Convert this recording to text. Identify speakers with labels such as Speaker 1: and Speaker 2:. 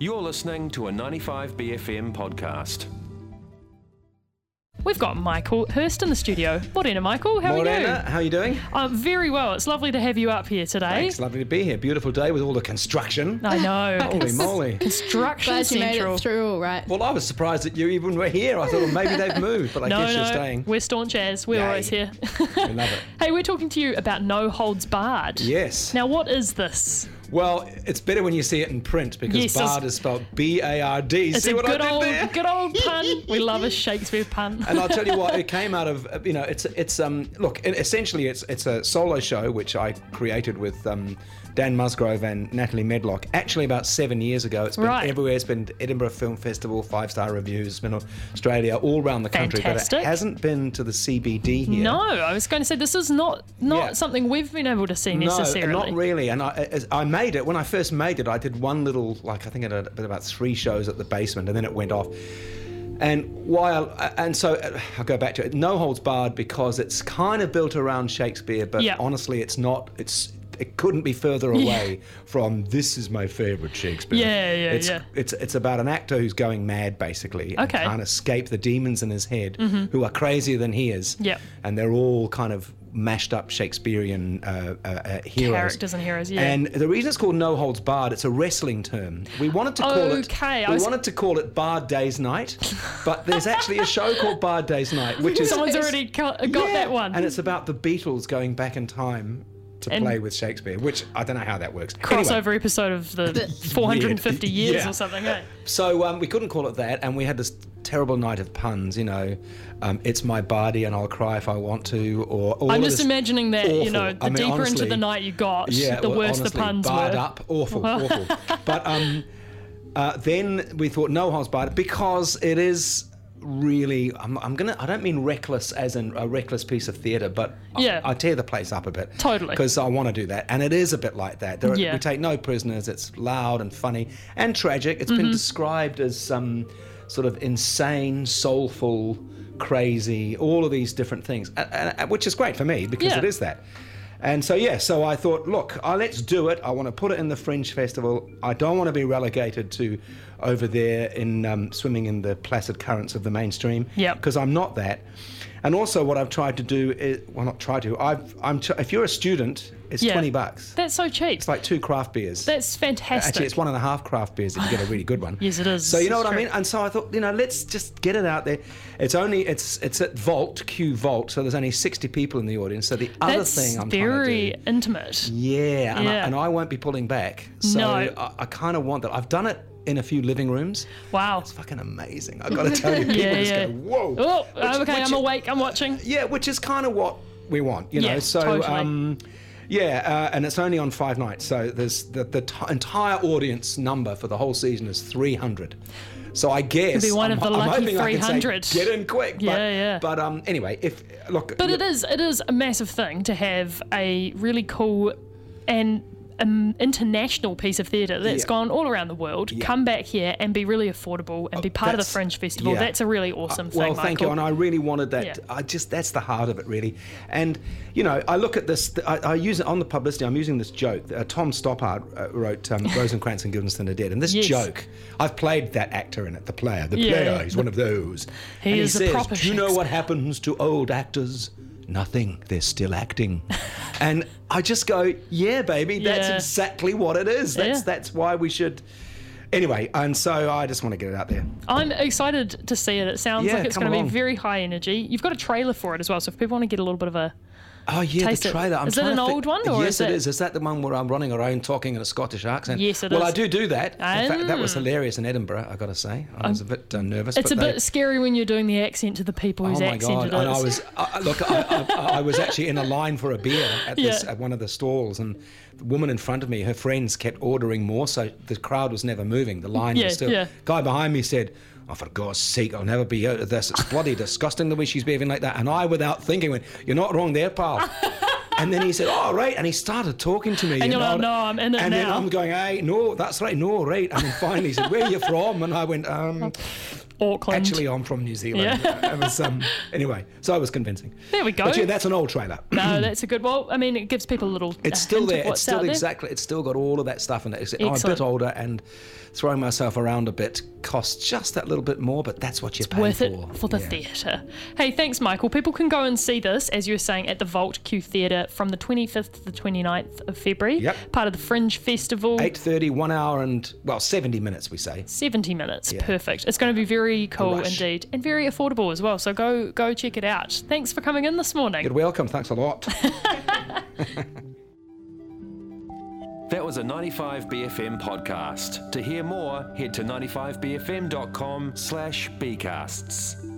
Speaker 1: You're listening to a 95BFM podcast.
Speaker 2: We've got Michael Hurst in the studio. Morena, Michael. How are you?
Speaker 3: Morena, how are you doing?
Speaker 2: Very well. It's lovely to have you up here today.
Speaker 3: Thanks, lovely to be here. Beautiful day with all the construction.
Speaker 2: I know.
Speaker 3: Holy moly.
Speaker 2: Construction
Speaker 4: Glad you made
Speaker 2: Central.
Speaker 4: it through all right.
Speaker 3: Well, I was surprised that you even were here. I thought, well, maybe they've moved, but I guess you're
Speaker 2: No,
Speaker 3: staying.
Speaker 2: we're staunch as. We're
Speaker 3: Yay.
Speaker 2: always here.
Speaker 3: We love it.
Speaker 2: Hey, we're talking to you about No Holds Barred.
Speaker 3: Yes.
Speaker 2: Now, what is this?
Speaker 3: Well, it's better when you see it in print because
Speaker 2: Yes,
Speaker 3: Bard is spelled B-A-R-D.
Speaker 2: It's
Speaker 3: See
Speaker 2: a
Speaker 3: what
Speaker 2: good
Speaker 3: I did there?
Speaker 2: good old pun. We love a Shakespeare pun.
Speaker 3: And I'll tell you what, it came out of, essentially it's a solo show which I created with Dan Musgrove and Natalie Medlock actually about 7 years ago. It's been
Speaker 2: Right.
Speaker 3: everywhere. It's been Edinburgh Film Festival, 5-star reviews. It's been Australia, all around the country.
Speaker 2: Fantastic.
Speaker 3: But it hasn't been to the CBD here.
Speaker 2: No, I was going to say this is not
Speaker 3: Yeah.
Speaker 2: something we've been able to see necessarily.
Speaker 3: No, not really. And I made it. When I first made it, I did one little, I think I did about 3 shows at the Basement, and then it went off. And so I'll go back to it. No Holds Barred because it's kind of built around Shakespeare, but
Speaker 2: Yeah.
Speaker 3: honestly, it's not. It couldn't be further away from this is my favourite Shakespeare.
Speaker 2: Yeah.
Speaker 3: It's about an actor who's going mad, basically, and
Speaker 2: Okay.
Speaker 3: can't escape the demons in his head, who are crazier than he is.
Speaker 2: Yep.
Speaker 3: And they're all kind of mashed up Shakespearean heroes.
Speaker 2: Characters and heroes, yeah.
Speaker 3: And the reason it's called No Holds Barred, it's a wrestling term. We wanted to call
Speaker 2: Okay,
Speaker 3: wanted to call it Bard Days Night, but there's actually a show called Bard Days Night, which is
Speaker 2: Someone's already got that one.
Speaker 3: and it's about the Beatles going back in time to
Speaker 2: And-
Speaker 3: play with Shakespeare, which I don't know how that works.
Speaker 2: Crossover
Speaker 3: Anyway,
Speaker 2: episode of the 450 years
Speaker 3: Yeah.
Speaker 2: or something, eh?
Speaker 3: so we couldn't call it that, and we had this terrible night of puns, it's my body and I'll cry if I want to, or all
Speaker 2: I'm
Speaker 3: of
Speaker 2: just
Speaker 3: this
Speaker 2: imagining that,
Speaker 3: awful.
Speaker 2: the
Speaker 3: I mean,
Speaker 2: deeper into
Speaker 3: honestly,
Speaker 2: the night you got, the
Speaker 3: well,
Speaker 2: worse the
Speaker 3: honestly,
Speaker 2: puns
Speaker 3: barred
Speaker 2: were.
Speaker 3: up, awful. But then we thought No Holds Barred because it is really. I don't mean reckless as in a reckless piece of theatre, but
Speaker 2: Yeah.
Speaker 3: I tear the place up a bit.
Speaker 2: Totally.
Speaker 3: Because I want to do that, and it is a bit like that.
Speaker 2: Yeah.
Speaker 3: We take no prisoners. It's loud and funny and tragic. It's
Speaker 2: Mm-hmm.
Speaker 3: been described as some sort of insane, soulful, crazy, all of these different things, which is great for me because
Speaker 2: Yeah.
Speaker 3: it is that. And so I thought, look, let's do it. I want to put it in the Fringe Festival. I don't want to be relegated to over there in swimming in the placid currents of the mainstream.
Speaker 2: Yep.
Speaker 3: Because I'm not that. And also what I've tried to do is, well, not try to, if you're a student, it's
Speaker 2: Yeah.
Speaker 3: $20.
Speaker 2: That's so cheap.
Speaker 3: It's like 2 craft beers.
Speaker 2: That's fantastic.
Speaker 3: Actually, it's 1.5 craft beers if you get a really good one.
Speaker 2: Yes, it is.
Speaker 3: So you know what
Speaker 2: It's
Speaker 3: I
Speaker 2: true.
Speaker 3: mean? And so I thought, let's just get it out there. It's at Vault, Q Vault, so there's only 60 people in the audience. So the other
Speaker 2: That's
Speaker 3: thing I'm
Speaker 2: very
Speaker 3: trying to do...
Speaker 2: intimate.
Speaker 3: Yeah,
Speaker 2: Yeah.
Speaker 3: and I won't be pulling back. So
Speaker 2: No.
Speaker 3: I kind of want that. I've done it in a few living rooms.
Speaker 2: Wow.
Speaker 3: It's fucking amazing. I've got to tell you, people
Speaker 2: Yeah,
Speaker 3: just
Speaker 2: yeah.
Speaker 3: go, whoa.
Speaker 2: Oh, okay, I'm awake, I'm watching.
Speaker 3: Yeah, which is kind of what we want,
Speaker 2: Yeah,
Speaker 3: So,
Speaker 2: totally.
Speaker 3: and it's only on 5 nights. So there's the entire audience number for the whole season is 300. So I guess
Speaker 2: Could be one of the lucky
Speaker 3: hoping I can say,
Speaker 2: 300.
Speaker 3: get in quick. But,
Speaker 2: Yeah.
Speaker 3: But anyway,
Speaker 2: But it is a massive thing to have a really cool and international piece of theatre that's
Speaker 3: Yeah.
Speaker 2: gone all around the world, come back here and be really affordable and be part of the
Speaker 3: that's-
Speaker 2: Fringe Festival.
Speaker 3: yeah.
Speaker 2: That's a really awesome thing,
Speaker 3: Well, thank you,
Speaker 2: Michael.
Speaker 3: and I really wanted that.
Speaker 2: Yeah.
Speaker 3: That's the heart of it, really. And I look at this. I use it on the publicity. I'm using this joke. Tom Stoppard wrote Rosencrantz and Guildenstern are Dead, and this
Speaker 2: Yes.
Speaker 3: joke. I've played that actor in it, the player. The
Speaker 2: Yeah.
Speaker 3: player. He's one of those.
Speaker 2: He
Speaker 3: and
Speaker 2: is a
Speaker 3: says,
Speaker 2: proper
Speaker 3: "Do you know what
Speaker 2: Shakespeare."
Speaker 3: happens to old actors? Nothing. They're still acting." And I just go, "Yeah, baby. That's
Speaker 2: Yeah.
Speaker 3: exactly what it is. That's why we should." Anyway, and so I just want to get it out there.
Speaker 2: I'm excited to see it. It sounds
Speaker 3: Yeah,
Speaker 2: like it's
Speaker 3: come
Speaker 2: going to be
Speaker 3: along.
Speaker 2: very high energy. You've got a trailer for it as well, so if people want to get a little bit of a...
Speaker 3: Oh yeah,
Speaker 2: Taste
Speaker 3: the
Speaker 2: it.
Speaker 3: trailer. I'm
Speaker 2: Is it
Speaker 3: trying
Speaker 2: an
Speaker 3: to think-
Speaker 2: old one, or
Speaker 3: yes,
Speaker 2: is
Speaker 3: it
Speaker 2: it-
Speaker 3: is. Is that the one where I'm running around talking in a Scottish accent?
Speaker 2: Yes, it
Speaker 3: well,
Speaker 2: is.
Speaker 3: I do that. In fact, that was
Speaker 2: Ah.
Speaker 3: hilarious in Edinburgh. I got to say, I was a bit nervous.
Speaker 2: It's
Speaker 3: but
Speaker 2: a bit scary when you're doing the accent to the people whose
Speaker 3: Oh my
Speaker 2: accent
Speaker 3: god!
Speaker 2: it is.
Speaker 3: And I was I was actually in a line for a beer at one of the stalls, and the woman in front of me, her friends kept ordering more, so the crowd was never moving. The line
Speaker 2: Yeah,
Speaker 3: was still.
Speaker 2: yeah.
Speaker 3: Guy behind me said, "Oh, for God's sake, I'll never be out of this. It's bloody disgusting the way she's behaving like that." And I, without thinking, went, "You're not wrong there, pal." And then he said, oh, right. And he started talking to me.
Speaker 2: And you're like, no, I'm in it
Speaker 3: and
Speaker 2: now.
Speaker 3: then I'm going, hey, no, that's right. No, right. And then finally he said, where are you from? And I went,
Speaker 2: Auckland.
Speaker 3: actually, I'm from New Zealand.
Speaker 2: Yeah.
Speaker 3: It was, anyway, so I was convincing.
Speaker 2: There we go.
Speaker 3: But yeah, that's an old trailer.
Speaker 2: No, that's a good. Well, I mean, it gives people a little.
Speaker 3: It's still
Speaker 2: hint of
Speaker 3: there.
Speaker 2: what's
Speaker 3: It's still
Speaker 2: out there.
Speaker 3: exactly. It's still got all of that stuff in it. I'm a bit
Speaker 2: Excellent.
Speaker 3: older, and throwing myself around a bit costs just that little bit more, but that's what you're paying
Speaker 2: Worth
Speaker 3: for.
Speaker 2: it for the theatre. Hey, thanks, Michael. People can go and see this, as you were saying, at the Vault Q Theatre from the 25th to the 29th of February.
Speaker 3: Yep.
Speaker 2: Part of the Fringe Festival.
Speaker 3: 8:30, 1 hour and 70 minutes, we say.
Speaker 2: 70 minutes.
Speaker 3: Yeah.
Speaker 2: Perfect. It's going to be very cool
Speaker 3: rush.
Speaker 2: indeed, and very affordable as well. So go check it out. Thanks for coming in this morning.
Speaker 3: You're welcome. Thanks a lot.
Speaker 1: That was a 95BFM podcast. To hear more, head to 95bfm.com/bcasts.